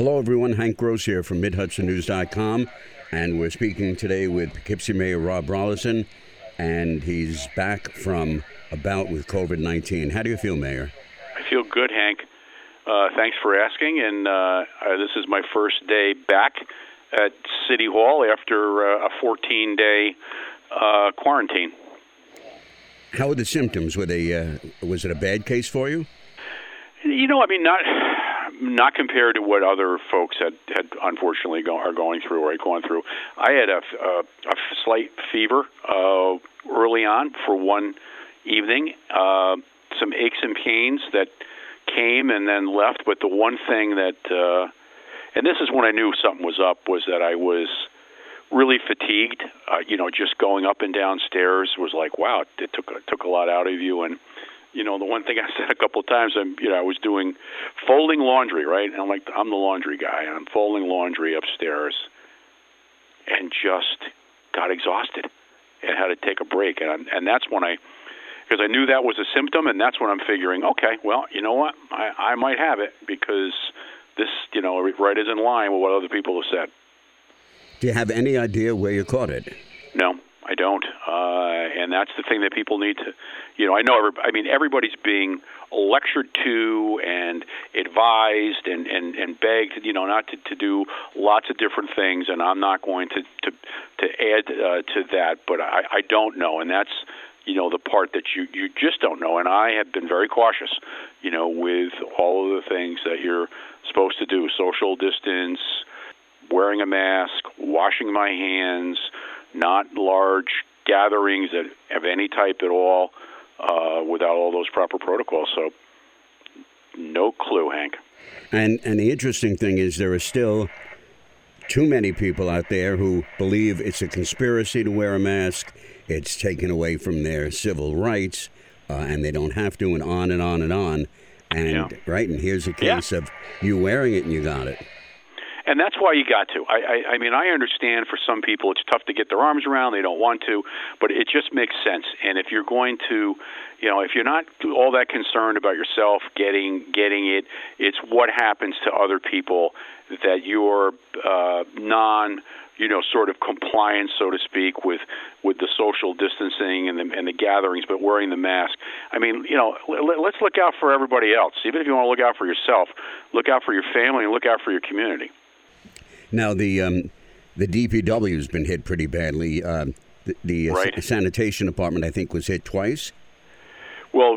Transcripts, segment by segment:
Hello, everyone. Hank Gross here from MidHudsonNews.com, and we're speaking today with Poughkeepsie Mayor Rob Rolison, and he's back from a bout with COVID-19. How do you feel, Mayor? I feel good, Hank. Thanks for asking, and this is my first day back at City Hall after a 14-day quarantine. How were the symptoms? Was it a bad case for you? You know, I mean, not compared to what other folks had unfortunately are going through or had gone through. I had a slight fever early on for one evening, some aches and pains that came and then left. But the one thing that, and this is when I knew something was up, was that I was really fatigued. Just going up and down stairs was like, wow, it took a lot out of you. And the one thing I said a couple of times, I was doing folding laundry, right? And I'm the laundry guy, and I'm folding laundry upstairs, and just got exhausted and had to take a break. And that's when because I knew that was a symptom, and that's when I'm figuring, okay, well, you know what, I might have it, because this, right is in line with what other people have said. Do you have any idea where you caught it? No, I don't. And that's the thing that people need to, I know, everybody's being lectured to and advised and begged, not to do lots of different things, and I'm not going to add to that, but I don't know, and that's, the part that you just don't know, and I have been very cautious, with all of the things that you're supposed to do: social distance, wearing a mask, washing my hands, not large gatherings of any type at all, without all those proper protocols. So, no clue, Hank. And the interesting thing is there are still too many people out there who believe it's a conspiracy to wear a mask. It's taken away from their civil rights, and they don't have to, and on and on and on. And yeah. Right, and here's a case of you wearing it and you got it. And that's why you got to. I understand for some people it's tough to get their arms around. They don't want to, but it just makes sense. And if you're going to, if you're not all that concerned about yourself getting it, it's what happens to other people that you're sort of compliance, so to speak, with the social distancing and the gatherings, but wearing the mask. Let's look out for everybody else. Even if you want to look out for yourself, look out for your family and look out for your community. Now, the DPW has been hit pretty badly. The right. Sanitation Department, I think, was hit twice. Well,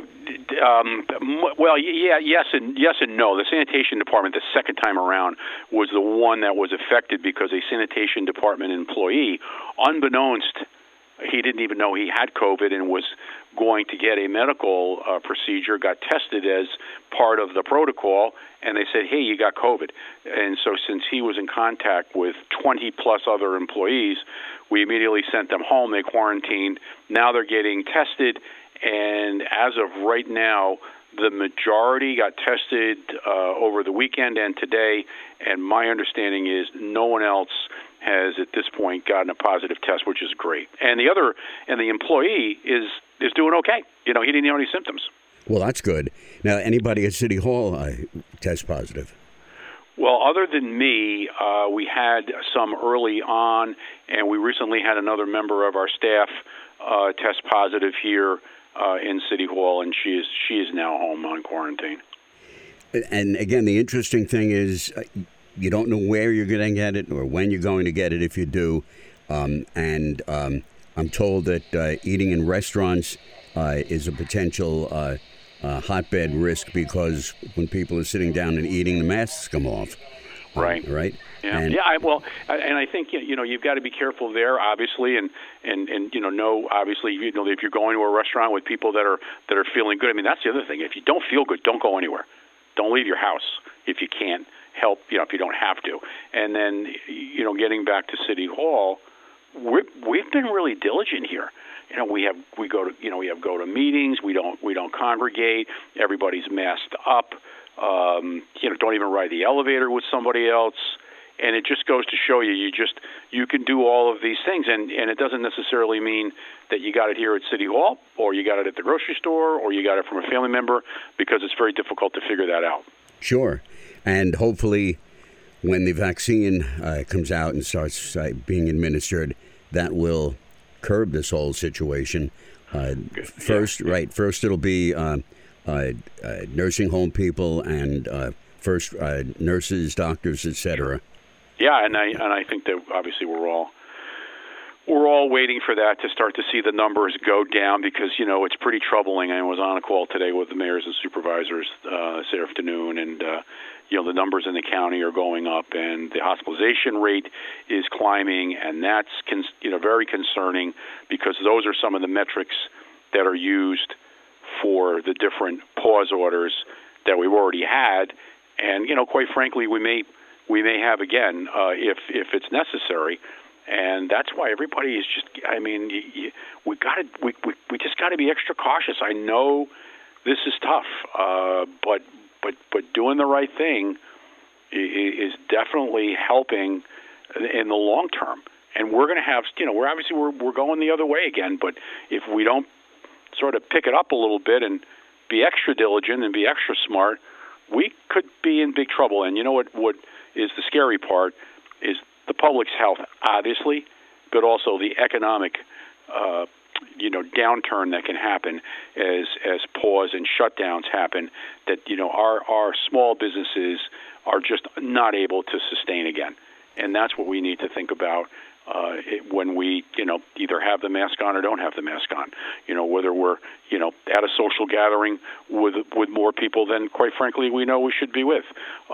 yes and no. The Sanitation Department, the second time around, was the one that was affected because a Sanitation Department employee, unbeknownst, he didn't even know he had COVID and was going to get a medical procedure, got tested as part of the protocol, and they said, hey, you got COVID. And so since he was in contact with 20-plus other employees, we immediately sent them home. They quarantined. Now they're getting tested, and as of right now, the majority got tested over the weekend and today, and my understanding is no one else has at this point gotten a positive test, which is great. And the employee is doing okay. He didn't have any symptoms. Well, that's good. Now, anybody at City Hall test positive? Well, other than me, we had some early on, and we recently had another member of our staff test positive here in City Hall, and she is now home on quarantine. And again, the interesting thing is you don't know where you're going to get it or when you're going to get it if you do. I'm told that eating in restaurants is a potential hotbed risk because when people are sitting down and eating, the masks come off. Right. Right. Yeah. And I think you've got to be careful there, obviously, and obviously if you're going to a restaurant with people that are feeling good. That's the other thing. If you don't feel good, don't go anywhere. Don't leave your house if you can't help. If you don't have to. And then getting back to City Hall, we've been really diligent here. We go to meetings. We don't congregate. Everybody's masked up. Don't even ride the elevator with somebody else. And it just goes to show you can do all of these things, and it doesn't necessarily mean that you got it here at City Hall, or you got it at the grocery store, or you got it from a family member, because it's very difficult to figure that out. Sure, and hopefully when the vaccine comes out and starts being administered, that will curb this whole situation. First it'll be nursing home people and first nurses, doctors, etc. Yeah, and I think that obviously we're all waiting for that to start to see the numbers go down, because it's pretty troubling. I was on a call today with the mayors and supervisors this afternoon, and the numbers in the county are going up, and the hospitalization rate is climbing, and that's very concerning, because those are some of the metrics that are used for the different pause orders that we've already had, and quite frankly, we may have again if it's necessary. And that's why everybody is just, we just got to be extra cautious. I know this is tough, but doing the right thing is definitely helping in the long term. And we're going to have, we're going the other way again. But if we don't sort of pick it up a little bit and be extra diligent and be extra smart, we could be in big trouble. And what is the scary part is the public's health, obviously, but also the economic, downturn that can happen as pause and shutdowns happen. That our small businesses are just not able to sustain again, and that's what we need to think about when we either have the mask on or don't have the mask on. Whether we're at a social gathering with more people than, quite frankly, we know we should be with,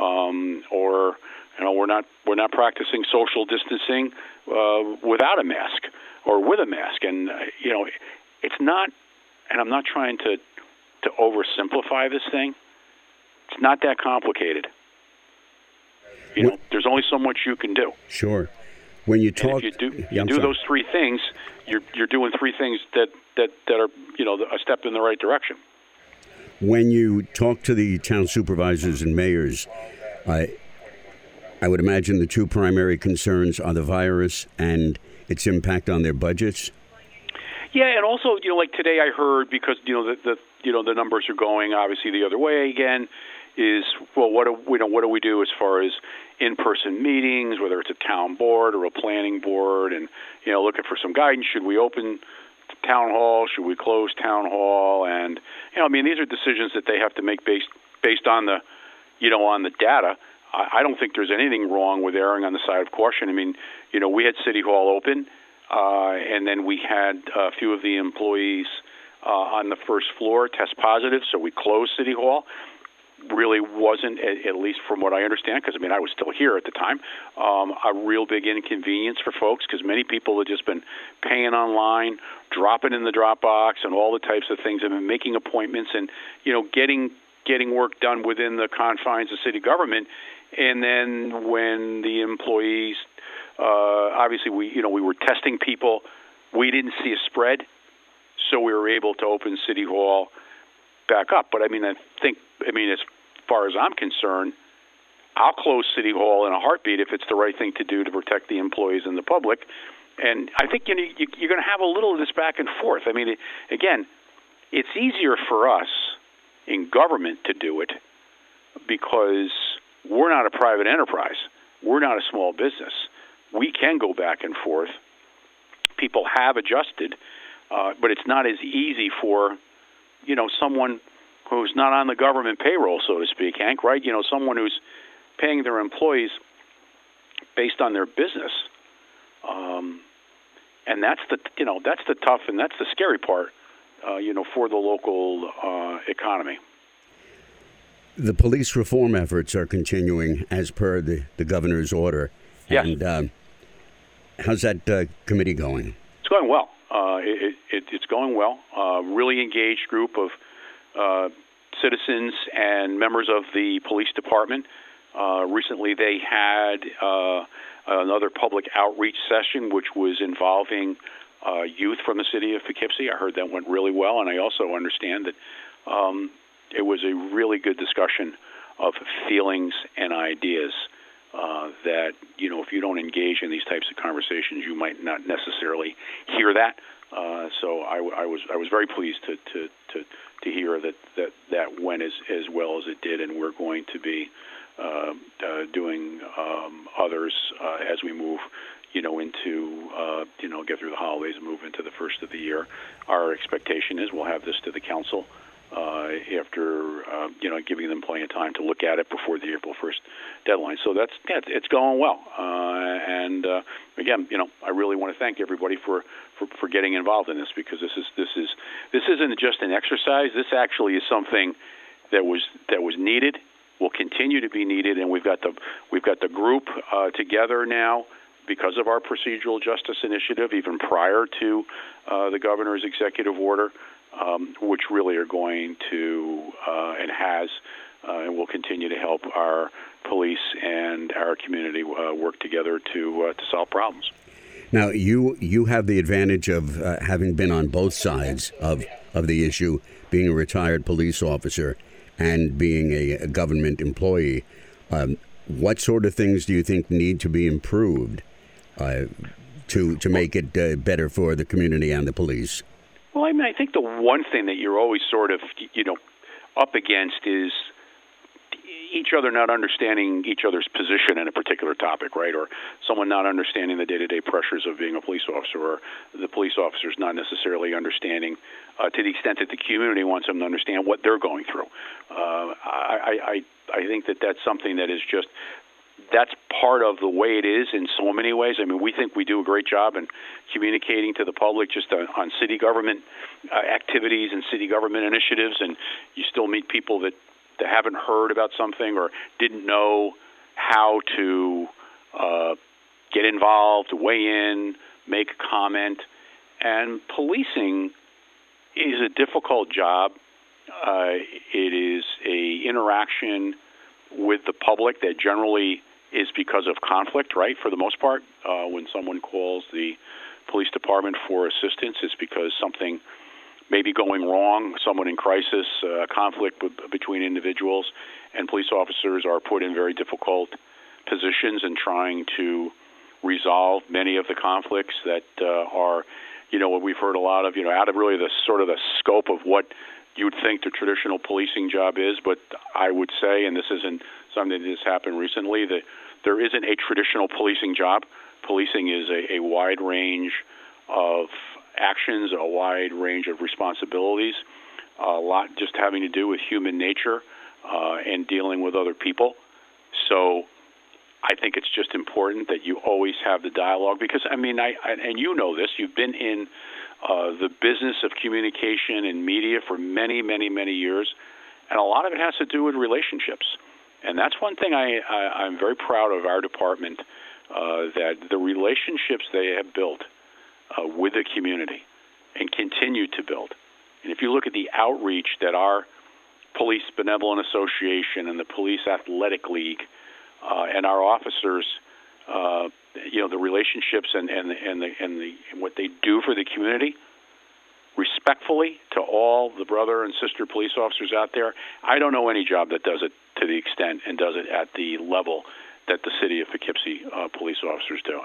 or we're not practicing social distancing without a mask or with a mask, and it's not. And I'm not trying to oversimplify this thing. It's not that complicated. There's only so much you can do. Sure. When you talk, if you do those three things, you're doing three things that are a step in the right direction. When you talk to the town supervisors and mayors, I would imagine the two primary concerns are the virus and its impact on their budgets. Yeah, and also, like today I heard, because the numbers are going obviously the other way again, is what do we do as far as in-person meetings, whether it's a town board or a planning board, and looking for some guidance. Should we open town hall? Should we close town hall? And these are decisions that they have to make based on the on the data. I don't think there's anything wrong with erring on the side of caution. We had City Hall open, and then we had a few of the employees on the first floor test positive, so we closed City Hall. Really wasn't, at least from what I understand, because I was still here at the time, a real big inconvenience for folks, because many people have just been paying online, dropping in the Dropbox, and all the types of things, and been making appointments and getting work done within the confines of city government. And then when the employees, obviously we were testing people, we didn't see a spread, so we were able to open City Hall back up. But I think as far as I'm concerned, I'll close City Hall in a heartbeat if it's the right thing to do to protect the employees and the public. And I think you're going to have a little of this back and forth. Again, it's easier for us in government to do it because we're not a private enterprise. We're not a small business. We can go back and forth. People have adjusted, but it's not as easy for, someone who's not on the government payroll, so to speak, Hank, right? Someone who's paying their employees based on their business. And that's the tough and that's the scary part, for the local economy. The police reform efforts are continuing as per the governor's order. Yes. And how's that committee going? It's going well. It's going well. Really engaged group of citizens and members of the police department. Recently they had another public outreach session, which was involving youth from the city of Poughkeepsie. I heard that went really well, and I also understand that it was a really good discussion of feelings and ideas that, if you don't engage in these types of conversations, you might not necessarily hear that. So I was very pleased to hear that went as well as it did, and we're going to be doing others as we move, into, get through the holidays and move into the first of the year. Our expectation is we'll have this to the council after, giving them plenty of time to look at it before the April 1st deadline. So it's going well. And again, I really want to thank everybody for getting involved in this, because this isn't just an exercise. This actually is something that was needed, will continue to be needed, and we've got the group together now because of our procedural justice initiative, even prior to the governor's executive order, which really are going to and will continue to help our police and our community work together to solve problems. Now, you have the advantage of having been on both sides of the issue, being a retired police officer and being a government employee. What sort of things do you think need to be improved to make it better for the community and the police? Well, I think the one thing that you're always sort of, up against is each other not understanding each other's position in a particular topic, right? Or someone not understanding the day-to-day pressures of being a police officer, or the police officers not necessarily understanding to the extent that the community wants them to understand what they're going through. I think that's something that is just, that's part of the way it is in so many ways. I mean, we think we do a great job in communicating to the public just on city government activities and city government initiatives, and you still meet people that haven't heard about something or didn't know how to get involved, weigh in, make a comment. And policing is a difficult job. It is a interaction with the public that generally is because of conflict, right, for the most part. When someone calls the police department for assistance, it's because something may be going wrong, someone in crisis, conflict between individuals, and police officers are put in very difficult positions in trying to resolve many of the conflicts that are, what we've heard a lot of, out of really the sort of the scope of what you'd think the traditional policing job is. But I would say, and this isn't something that has happened recently, that there isn't a traditional policing job. Policing is a wide range of actions, a wide range of responsibilities, a lot just having to do with human nature and dealing with other people. So I think it's just important that you always have the dialogue, because, and you know this, you've been in the business of communication and media for many, many, many years, and a lot of it has to do with relationships. And that's one thing I'm very proud of our department, that the relationships they have built with the community and continue to build. And if you look at the outreach that our Police Benevolent Association and the Police Athletic League and our officers, the relationships and what they do for the community, respectfully to all the brother and sister police officers out there, I don't know any job that does it to the extent and does it at the level that the city of Poughkeepsie police officers do.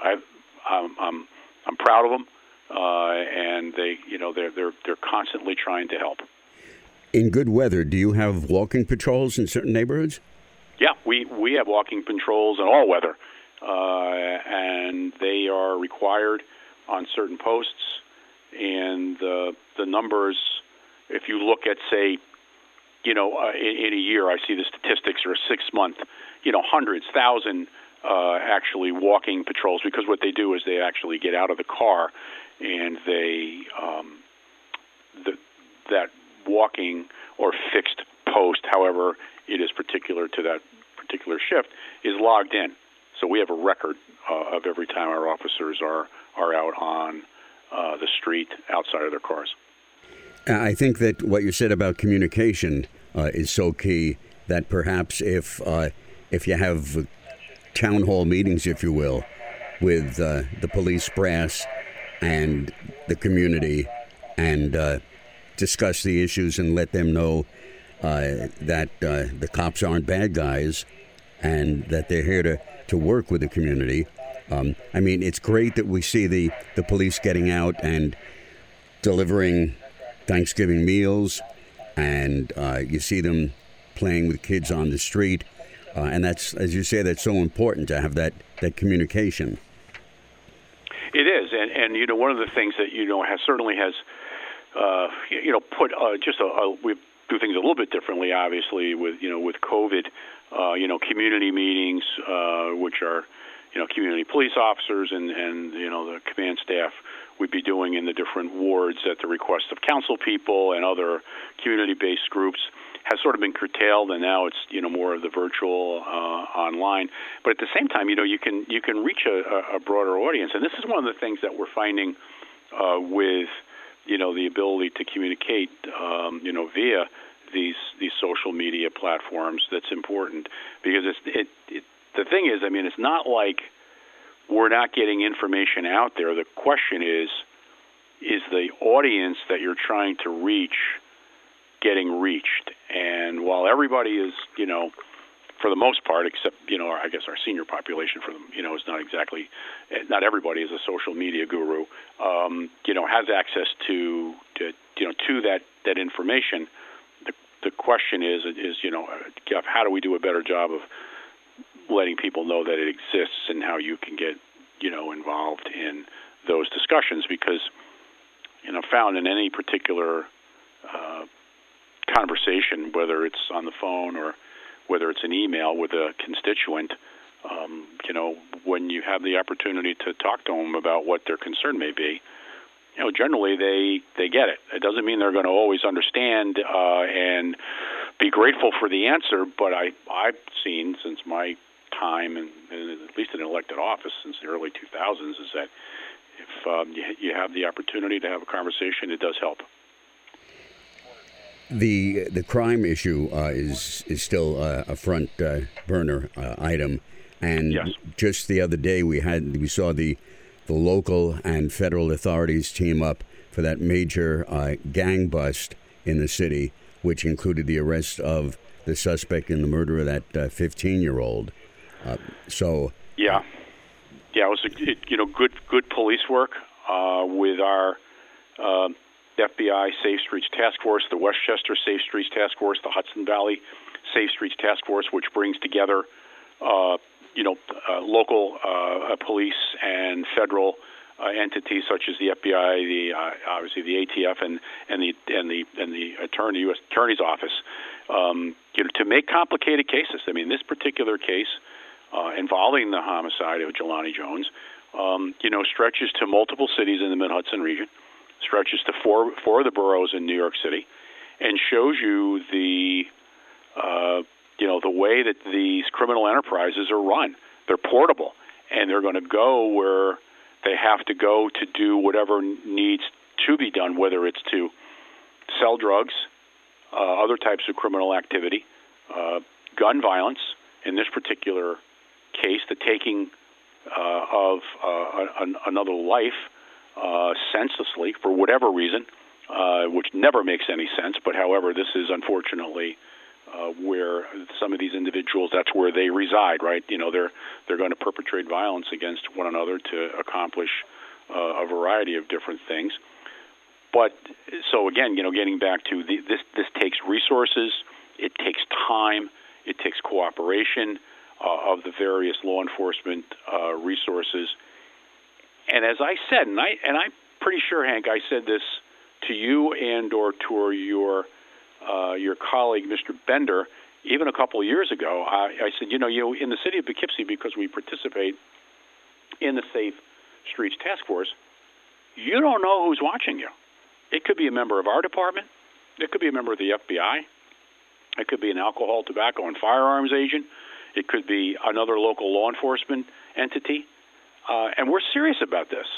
I'm proud of them, and they're constantly trying to help. In good weather, do you have walking patrols in certain neighborhoods? Yeah, we have walking patrols in all weather, and they are required on certain posts. And the numbers, if you look at, say, in a year, I see the statistics are a 6-month, hundreds, thousand actually walking patrols, because what they do is they actually get out of the car and they that walking or fixed post, however it is particular to that particular shift, is logged in. So we have a record of every time our officers are out on the street outside of their cars. I think that what you said about communication is so key, that perhaps if you have town hall meetings, if you will, with the police brass and the community, and discuss the issues and let them know that the cops aren't bad guys and that they're here to work with the community. It's great that we see the police getting out and delivering Thanksgiving meals, and you see them playing with kids on the street. And that's, as you say, that's so important to have that communication. It is, and one of the things that certainly has put we do things a little bit differently, obviously with COVID, community meetings, which are community police officers and the command staff would be doing in the different wards at the request of council people and other community-based groups, has sort of been curtailed, and now it's more of the virtual online. But at the same time, you can reach a broader audience, and this is one of the things that we're finding with the ability to communicate via these social media platforms. That's important because the thing is, it's not like we're not getting information out there. The question is the audience that you're trying to reach getting reached? And while everybody is, for the most part, except, I guess our senior population for them, is not everybody is a social media guru, has access to that information. The question is, Jeff, how do we do a better job of letting people know that it exists and how you can get, involved in those discussions? Because, found in any particular conversation, whether it's on the phone or whether it's an email with a constituent, when you have the opportunity to talk to them about what their concern may be, generally they get it. It doesn't mean they're going to always understand and be grateful for the answer, but I've seen since my time, and at least in elected office since the early 2000s, is that if you have the opportunity to have a conversation, it does help. The crime issue is still a front burner item, and yes. Just the other day we saw the local and federal authorities team up for that major gang bust in the city, which included the arrest of the suspect in the murder of that 15-year-old. It was good police work with our FBI Safe Streets Task Force, the Westchester Safe Streets Task Force, the Hudson Valley Safe Streets Task Force, which brings together, local police and federal entities such as the FBI, obviously the ATF, and the U.S. Attorney's Office, to make complicated cases. This particular case involving the homicide of Jelani Jones, stretches to multiple cities in the Mid-Hudson region, stretches to four of the boroughs in New York City, and shows you the way that these criminal enterprises are run. They're portable, and they're going to go where they have to go to do whatever needs to be done, whether it's to sell drugs, other types of criminal activity, gun violence. In this particular case, the taking of another life senselessly for whatever reason, which never makes any sense. But however, this is unfortunately where some of these individuals, that's where they reside, right? They're going to perpetrate violence against one another to accomplish a variety of different things. But so again, getting back to this takes resources, it takes time, it takes cooperation of the various law enforcement resources. And as I said, and I'm pretty sure, Hank, I said this to you and or to your colleague, Mr. Bender, even a couple of years ago. I said, in the city of Poughkeepsie, because we participate in the Safe Streets Task Force, you don't know who's watching you. It could be a member of our department. It could be a member of the FBI. It could be an alcohol, tobacco, and firearms agent. It could be another local law enforcement entity. And we're serious about this.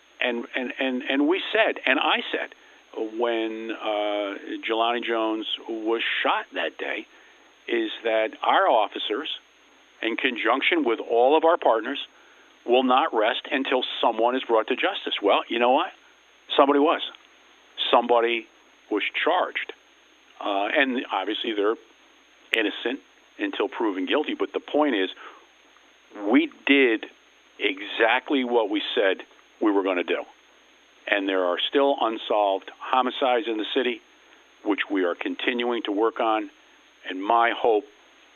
And we said, and I said, when Jelani Jones was shot that day, is that our officers, in conjunction with all of our partners, will not rest until someone is brought to justice. Well, you know what? Somebody was. Somebody was charged. And obviously they're innocent until proven guilty. But the point is, we did exactly what we said we were going to do. And there are still unsolved homicides in the city, which we are continuing to work on. And my hope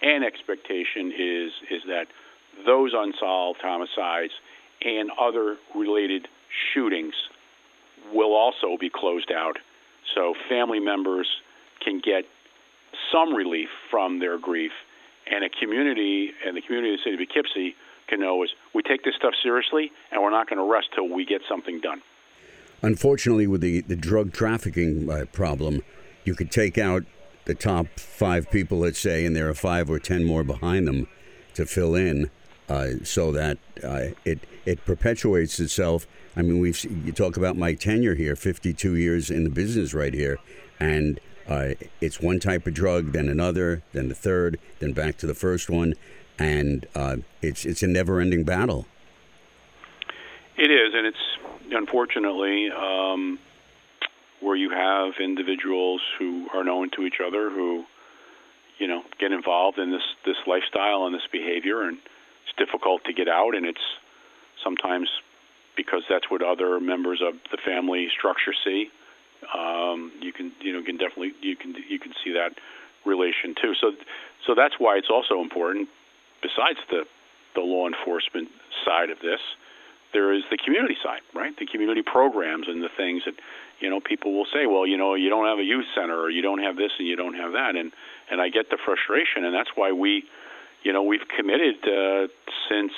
and expectation is that those unsolved homicides and other related shootings will also be closed out, so family members can get some relief from their grief, and the community of the city of Poughkeepsie can know is we take this stuff seriously, and we're not going to rest till we get something done. Unfortunately, with the drug trafficking problem, you could take out the top 5 people, let's say, and there are 5 or 10 more behind them to fill in, so that it perpetuates itself. I mean, you talk about my tenure here, 52 years in the business right here, and it's one type of drug, then another, then the third, then back to the first one, and it's a never-ending battle. It is, and it's unfortunately where you have individuals who are known to each other who, get involved in this lifestyle and this behavior, and it's difficult to get out, and it's sometimes because that's what other members of the family structure see. You can definitely see that relation too. So that's why it's also important. Besides the law enforcement side of this, there is the community side, right? The community programs and the things that people will say, well, you don't have a youth center, or you don't have this and you don't have that, and I get the frustration, and that's why we've committed since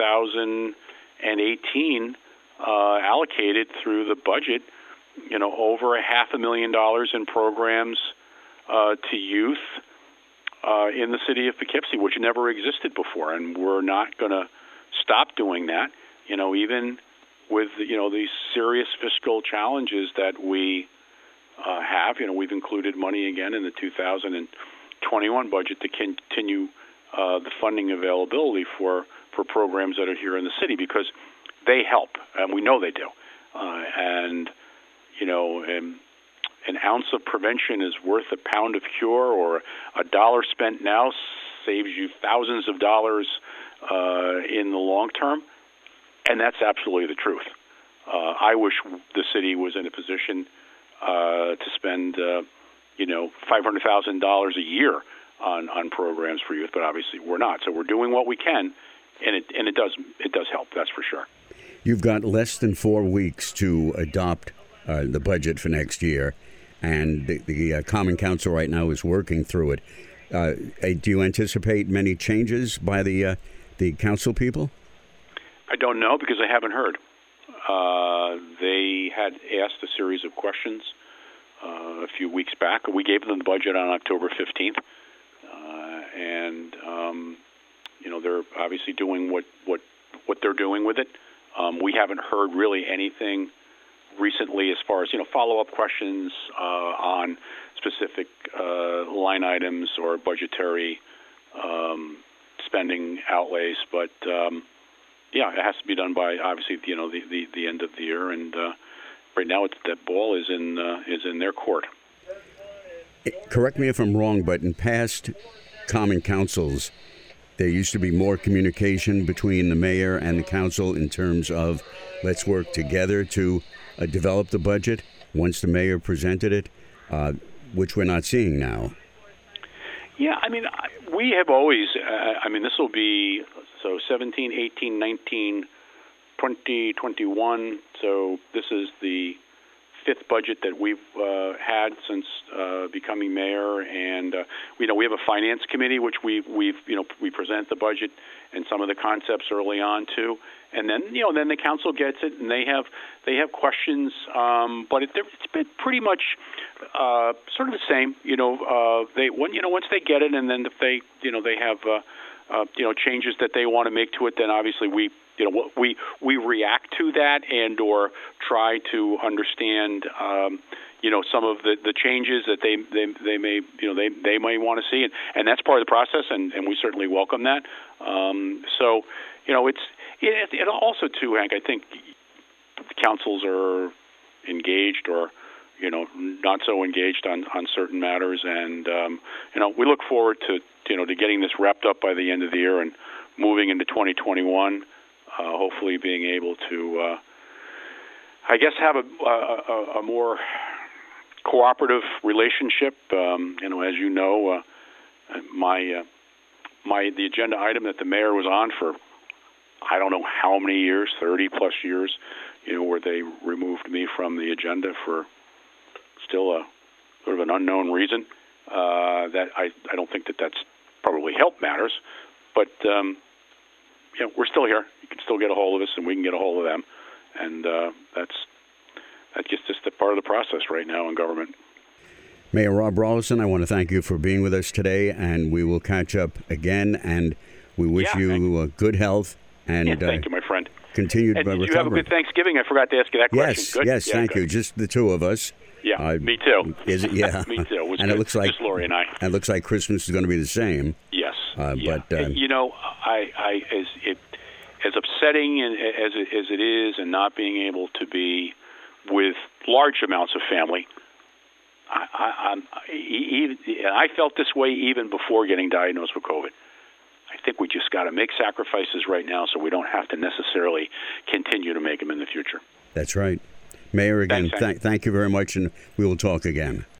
2018 allocated through the budget over $500,000 in programs to youth in the city of Poughkeepsie, which never existed before, and we're not going to stop doing that. Even with these serious fiscal challenges that we have, we've included money again in the 2021 budget to continue the funding availability for programs that are here in the city, because they help, and we know they do. And an ounce of prevention is worth a pound of cure, or a dollar spent now saves you thousands of dollars in the long term, and that's absolutely the truth. I wish the city was in a position to spend $500,000 a year on programs for youth, but obviously we're not. So we're doing what we can, and it does help. That's for sure. You've got less than 4 weeks to adopt the budget for next year, and the Common Council right now is working through it. Do you anticipate many changes by the council people? I don't know, because I haven't heard. They had asked a series of questions a few weeks back. We gave them the budget on October 15th, and they're obviously doing what they're doing with it. We haven't heard really anything recently as far as follow-up questions on specific line items or budgetary spending outlays, but it has to be done by obviously the end of the year, and right now that ball is in their court. Correct me if I'm wrong, but in past common councils, there used to be more communication between the mayor and the council in terms of let's work together to develop the budget once the mayor presented it, which we're not seeing now. Yeah, we have always, this will be, 17, 18, 19, 20, 21, so this is the 5th budget that we've had since becoming mayor, and we have a finance committee which we present the budget and some of the concepts early on too, and then then the council gets it and they have questions, but it's been pretty much sort of the same. Once they get it, and then if they have changes that they want to make to it, then obviously we react to that and or try to understand some of the changes that they may want to see, and that's part of the process, and we certainly welcome that. It also too, Hank, I think councils are engaged or not so engaged on certain matters, and we look forward to getting this wrapped up by the end of the year and moving into 2021. Hopefully being able to, have a more cooperative relationship. As you know, my the agenda item that the mayor was on for I don't know how many years, 30 plus years, where they removed me from the agenda for still a sort of an unknown reason. That I don't think that's probably helped matters, but we're still here. You can still get a hold of us, and we can get a hold of them, and that's just a part of the process right now in government. Mayor Rob Rolison, I want to thank you for being with us today, and we will catch up again, and we wish you good health and thank you, my friend. Continued recovery. Did you have a good Thanksgiving? I forgot to ask you that question. Good? Yes, thank you. Just the two of us. Yeah, me too. Is it? Yeah, me too. It was and good. it looks like just Lori and I. It looks like Christmas is going to be the same. Yes, but I as upsetting as it is, and not being able to be with large amounts of family. I felt this way even before getting diagnosed with COVID. I think we just got to make sacrifices right now so we don't have to necessarily continue to make them in the future. That's right. Mayor, again, Thanks, thank you very much, and we will talk again.